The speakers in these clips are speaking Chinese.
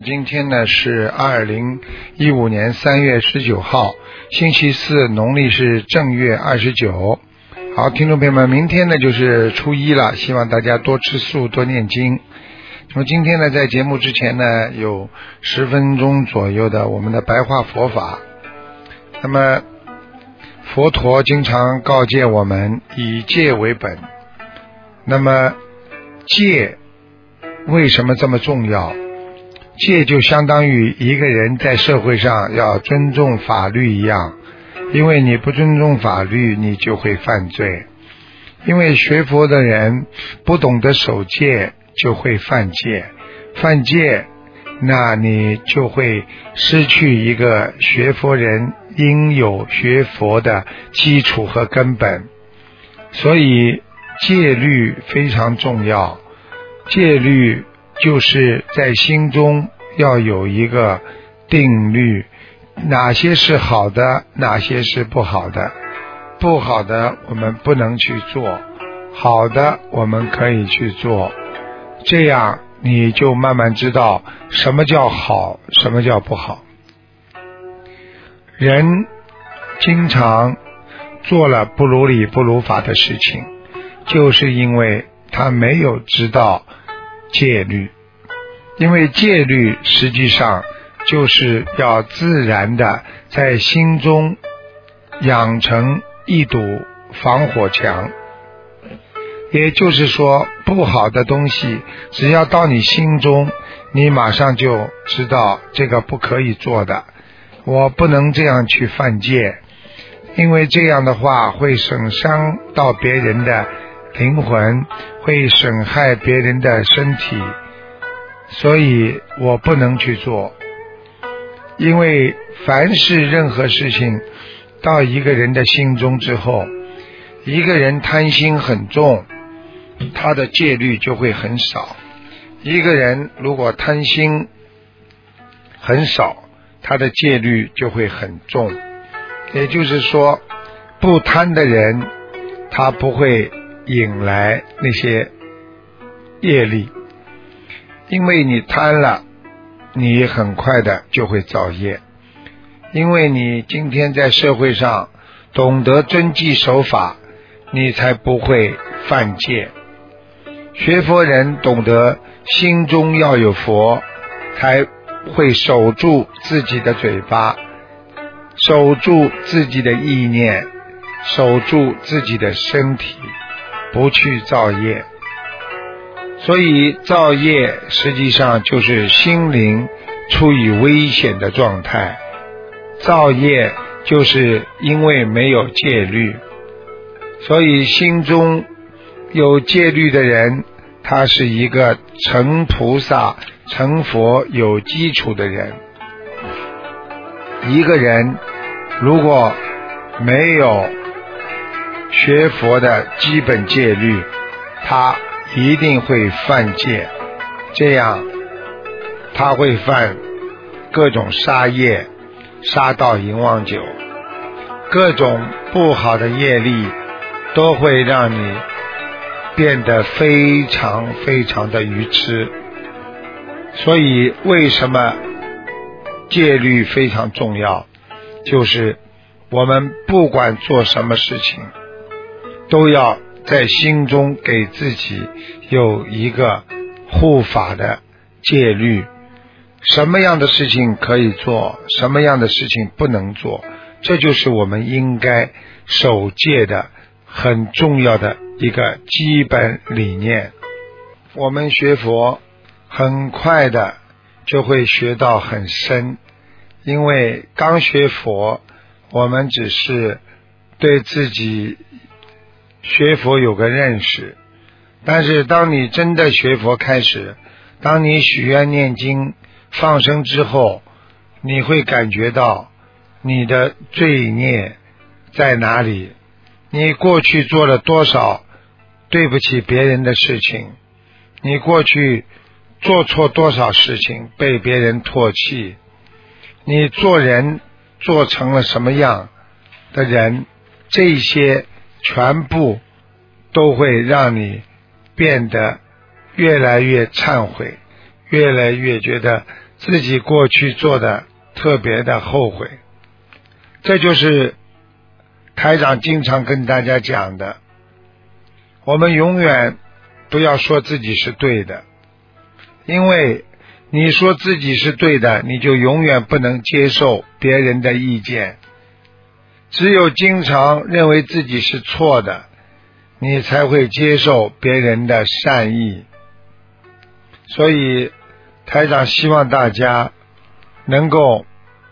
今天呢是2015年3月19号，星期四，农历是正月29。好，听众朋友们，明天呢就是初一了，希望大家多吃素，多念经。那么今天呢，在节目之前呢，有10分钟左右的我们的白话佛法。那么佛陀经常告诫我们以戒为本。那么戒为什么这么重要？戒就相当于一个人在社会上要尊重法律一样，因为你不尊重法律，你就会犯罪。因为学佛的人不懂得守戒，就会犯戒，犯戒，那你就会失去一个学佛人应有学佛的基础和根本。所以戒律非常重要，戒律就是在心中要有一个定律，哪些是好的，哪些是不好的，不好的我们不能去做，好的我们可以去做，这样你就慢慢知道什么叫好，什么叫不好。人经常做了不如理不如法的事情，就是因为他没有知道戒律。因为戒律实际上就是要自然的在心中养成一堵防火墙，也就是说不好的东西只要到你心中，你马上就知道这个不可以做的，我不能这样去犯戒，因为这样的话会损伤到别人的灵魂，会损害别人的身体，所以我不能去做。因为凡是任何事情到一个人的心中之后，一个人贪心很重，他的戒律就会很少。一个人如果贪心很少，他的戒律就会很重。也就是说，不贪的人他不会引来那些业力，因为你贪了，你很快的就会造业。因为你今天在社会上懂得遵纪守法，你才不会犯戒。学佛人懂得心中要有佛，才会守住自己的嘴巴，守住自己的意念，守住自己的身体，不去造业。所以造业实际上就是心灵处于危险的状态，造业就是因为没有戒律。所以心中有戒律的人，他是一个成菩萨成佛有基础的人。一个人如果没有学佛的基本戒律，他一定会犯戒，这样他会犯各种杀业，杀盗淫妄酒，各种不好的业力都会让你变得非常非常的愚痴。所以为什么戒律非常重要，就是我们不管做什么事情，都要在心中给自己有一个护法的戒律，什么样的事情可以做，什么样的事情不能做，这就是我们应该守戒的很重要的一个基本理念。我们学佛很快的就会学到很深，因为刚学佛我们只是对自己学佛有个认识，但是当你真的学佛开始，当你许愿念经放生之后，你会感觉到你的罪孽在哪里，你过去做了多少对不起别人的事情，你过去做错多少事情被别人唾弃，你做人做成了什么样的人，这些全部都会让你变得越来越忏悔，越来越觉得自己过去做的特别的后悔。这就是台长经常跟大家讲的，我们永远不要说自己是对的，因为你说自己是对的，你就永远不能接受别人的意见。只有经常认为自己是错的，你才会接受别人的善意。所以台长希望大家能够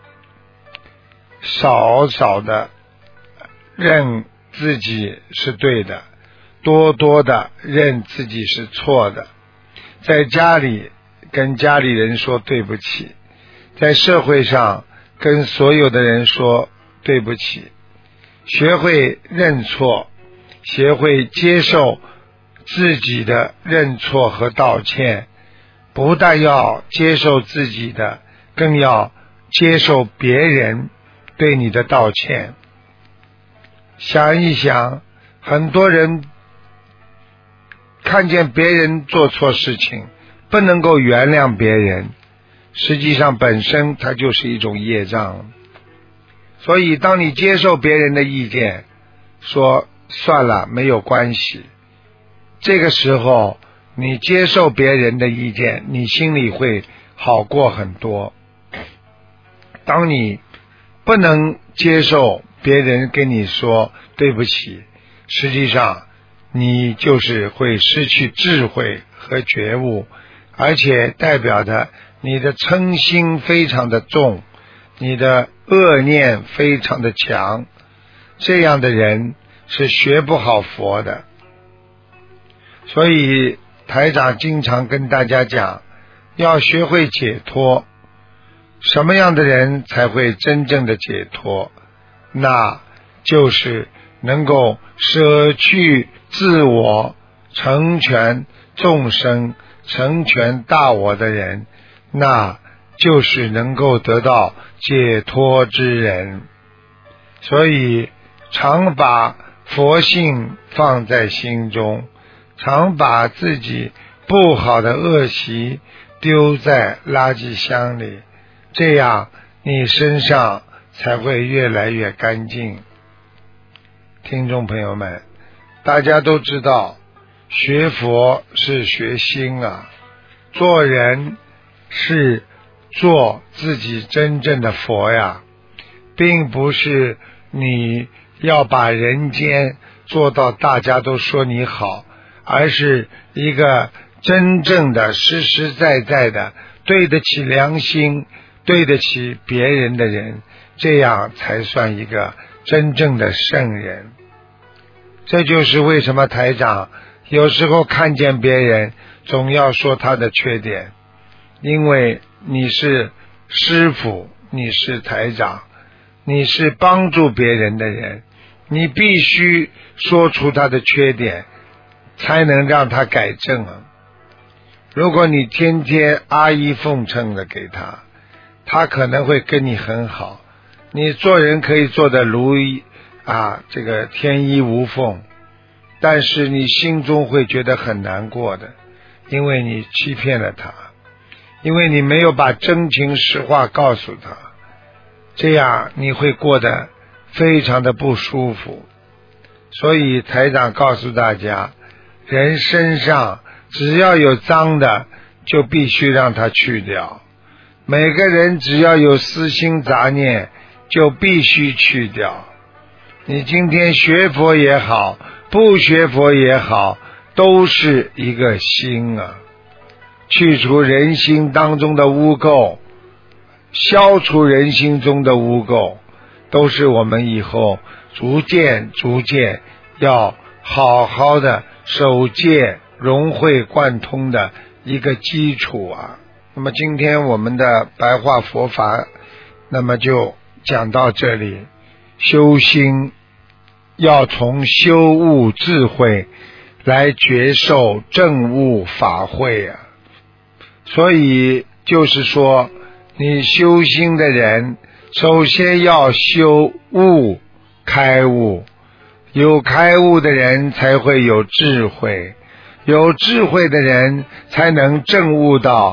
少少的认自己是对的，多多的认自己是错的。在家里跟家里人说对不起，在社会上跟所有的人说对不起，学会认错，学会接受自己的认错和道歉。不但要接受自己的，更要接受别人对你的道歉。想一想，很多人看见别人做错事情，不能够原谅别人，实际上本身它就是一种业障。所以当你接受别人的意见，说算了，没有关系，这个时候你接受别人的意见，你心里会好过很多。当你不能接受别人跟你说对不起，实际上你就是会失去智慧和觉悟，而且代表着你的嗔心非常的重，你的恶念非常的强，这样的人是学不好佛的。所以台长经常跟大家讲，要学会解脱。什么样的人才会真正的解脱？那就是能够舍去自我，成全众生，成全大我的人，那就是能够得到解脱之人。所以常把佛性放在心中，常把自己不好的恶习丢在垃圾箱里，这样你身上才会越来越干净。听众朋友们，大家都知道学佛是学心啊，做人是做自己真正的佛呀，并不是你要把人间做到大家都说你好，而是一个真正的实实在在的对得起良心，对得起别人的人，这样才算一个真正的圣人。这就是为什么台长有时候看见别人总要说他的缺点，因为你是师父，你是台长，你是帮助别人的人，你必须说出他的缺点，才能让他改正啊。如果你天天阿谀奉承的给他，他可能会跟你很好，你做人可以做得如意这个天衣无缝，但是你心中会觉得很难过的，因为你欺骗了他，因为你没有把真情实话告诉他，这样你会过得非常的不舒服。所以台长告诉大家，人身上只要有脏的就必须让它去掉，每个人只要有私心杂念就必须去掉。你今天学佛也好，不学佛也好，都是一个心啊，去除人心当中的污垢，消除人心中的污垢，都是我们以后逐渐要好好的守戒融会贯通的一个基础啊。那么今天我们的白话佛法那么就讲到这里。修心要从修悟智慧来觉受正悟法会啊。所以就是说，你修心的人首先要修悟，开悟，有开悟的人才会有智慧，有智慧的人才能证悟到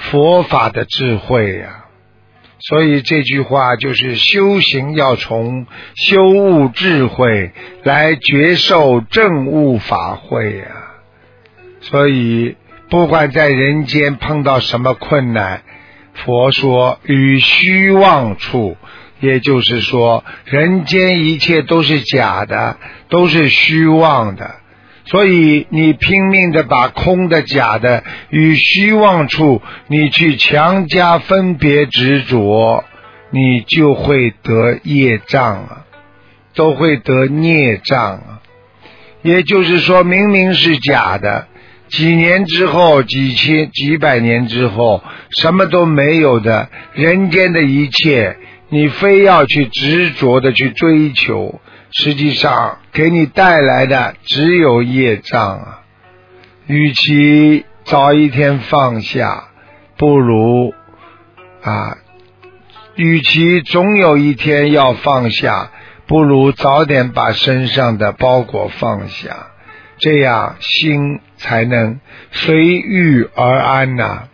佛法的智慧呀。所以这句话就是修行要从修悟智慧来觉受正悟法会呀。所以不管在人间碰到什么困难，佛说与虚妄处，也就是说人间一切都是假的，都是虚妄的，所以你拼命的把空的假的与虚妄处你去强加分别执着，你就会得业障啊，都会得孽障啊。也就是说明明是假的，几年之后几千几百年之后什么都没有的人间的一切，你非要去执着的去追求，实际上给你带来的只有业障啊。与其早一天放下，不如与其总有一天要放下，不如早点把身上的包裹放下，这样心才能随遇而安呐。